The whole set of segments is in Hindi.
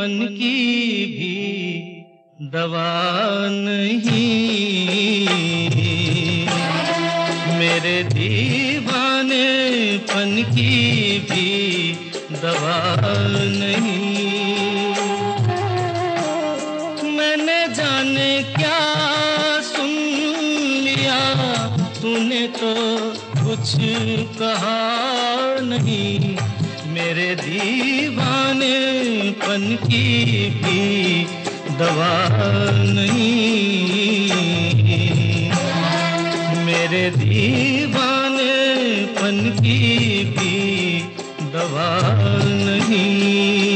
की भी दवा नहीं, मेरे दीवानेपन की भी दवा नहीं। मैंने जाने क्या सुन लिया, तूने तो कुछ कहा नहीं, मेरे दीवानेपन की भी दवा नहीं, मेरे दीवानेपन की भी दवा नहीं।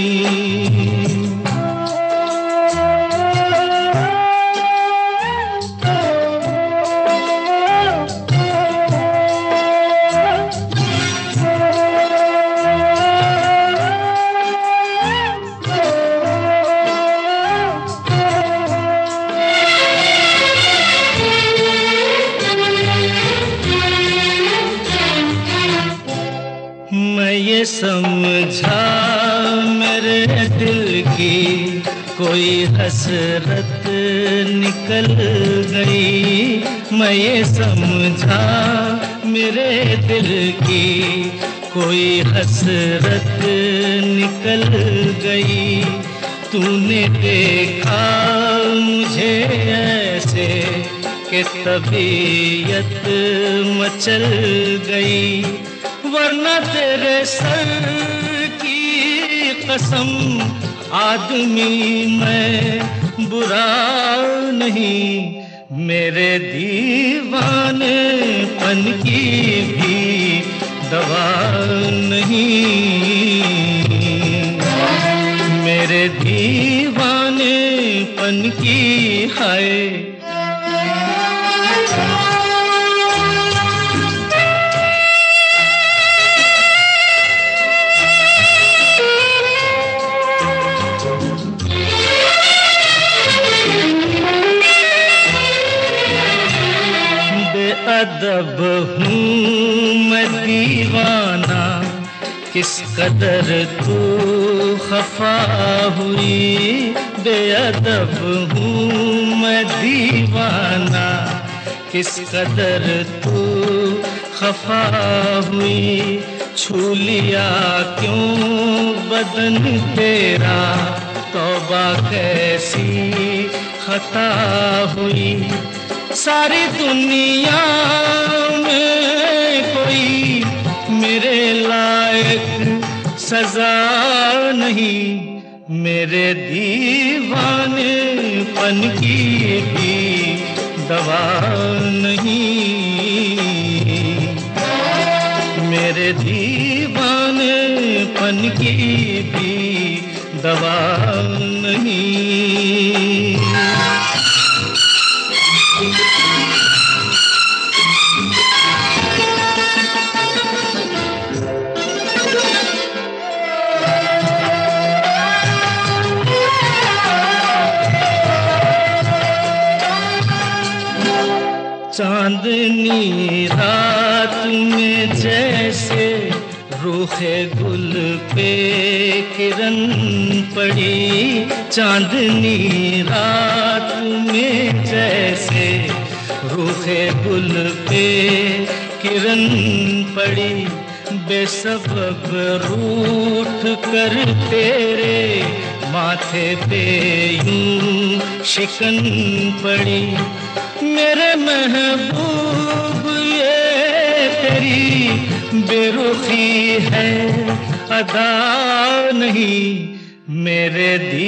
मैं ये समझा मेरे दिल की कोई हसरत निकल गई, मैं ये समझा मेरे दिल की कोई हसरत निकल गई। तूने देखा मुझे ऐसे कि तबीयत मचल गई, वरना तेरे सर की कसम आदमी मैं बुरा नहीं, मेरे दीवानेपन की भी दवा नहीं, मेरे दीवानेपन की हाय। बेअदब हूँ मैं दीवाना, किस कदर तू खफा हुई, बेअदब हूँ मैं दीवाना, किस कदर तू खफा हुई। छू लिया क्यों बदन तेरा, तौबा कैसी खता हुई। सारी दुनिया में कोई मेरे लायक सजा नहीं, मेरे दीवानेपन की भी दवा नहीं, मेरे दीवानेपन की भी दवा नहीं। चांदनी रात में जैसे रूखे गुल पे किरण पड़ी, चांदनी रात में जैसे रूखे गुल पे किरण पड़ी। बेसबब रूठ कर तेरे माथे पे यूं शिकन पड़ी, मेरे महबूब ये तेरी बेरुखी है अदा नहीं, मेरे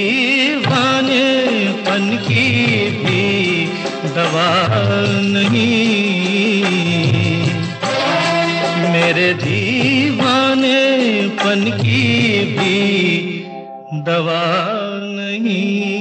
दीवानेपन की भी दवा नहीं, मेरे दीवानेपन की भी दवा नहीं।